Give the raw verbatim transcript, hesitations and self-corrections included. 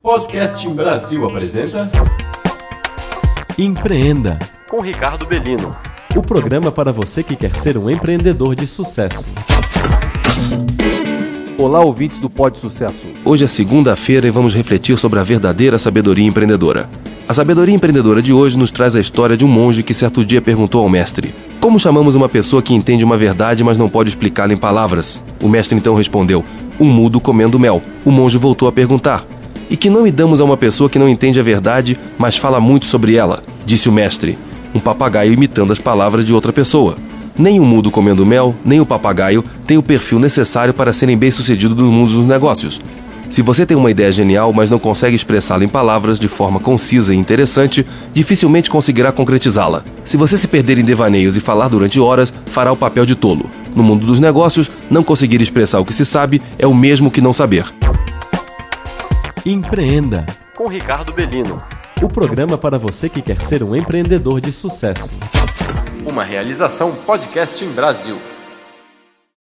Podcast Brasil apresenta Empreenda, com Ricardo Bellino. O programa para você que quer ser um empreendedor de sucesso. Olá, ouvintes do Pod Sucesso. Hoje é segunda-feira e vamos refletir sobre a verdadeira sabedoria empreendedora. A sabedoria empreendedora de hoje nos traz a história de um monge que certo dia perguntou ao mestre: como chamamos uma pessoa que entende uma verdade, mas não pode explicá-la em palavras? O mestre então respondeu: um mudo comendo mel. O monge voltou a perguntar: e que nome damos a uma pessoa que não entende a verdade, mas fala muito sobre ela? Disse o mestre: um papagaio imitando as palavras de outra pessoa. Nem o mudo comendo mel, nem o papagaio têm o perfil necessário para serem bem-sucedidos no mundo dos negócios. Se você tem uma ideia genial, mas não consegue expressá-la em palavras de forma concisa e interessante, dificilmente conseguirá concretizá-la. Se você se perder em devaneios e falar durante horas, fará o papel de tolo. No mundo dos negócios, não conseguir expressar o que se sabe é o mesmo que não saber. Empreenda, com Ricardo Bellino. O programa para você que quer ser um empreendedor de sucesso. uma realização Podcast Brasil.